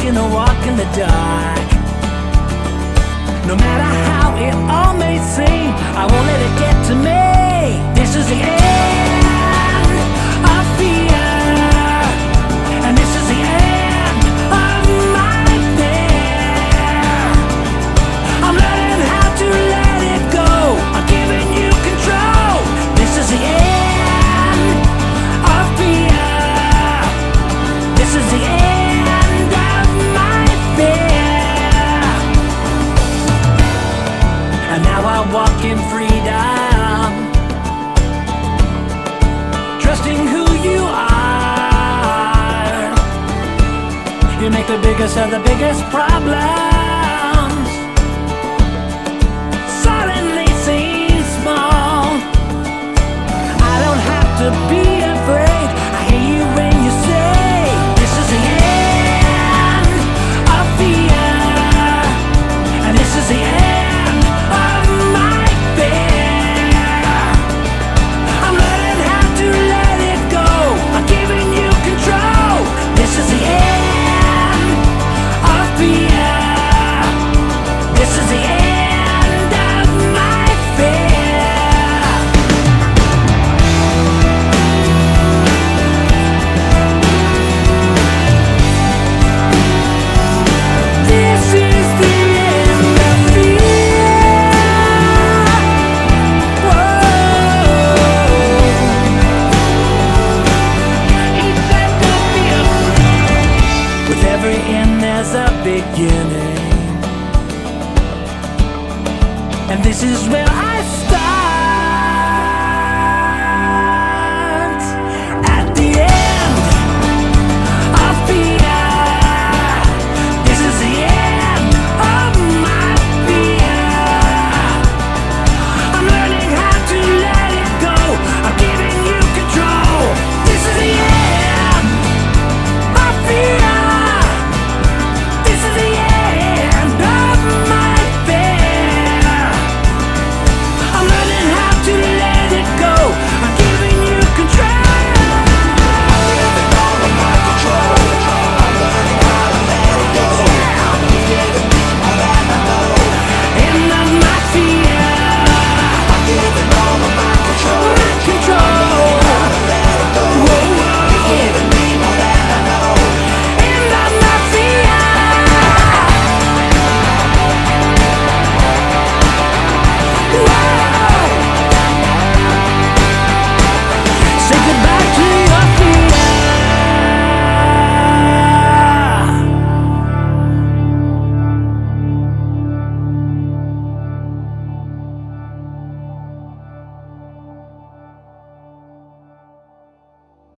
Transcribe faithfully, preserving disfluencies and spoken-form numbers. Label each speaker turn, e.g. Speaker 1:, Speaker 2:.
Speaker 1: taking a walk in the dark. No matter how it all may seem, I won't let it get to me. This is the end of fear, and this is the end of my fear. I'm learning how to let it go. I'm giving you control. This is the end of fear. This is the end of my fear. And now I walk in freedom, trusting who you are. You make the biggest of the biggest problems suddenly seem small. I don't have to be afraid. I hear you when you say, this is the end of fear, and this is the end of my fear. I'm learning how to let it go. I'm giving you control. This is the end of fear. This is the end of my fear. This is the end of fear. Whoa. He said don't be afraid. With every end there's a beginning, and this is where I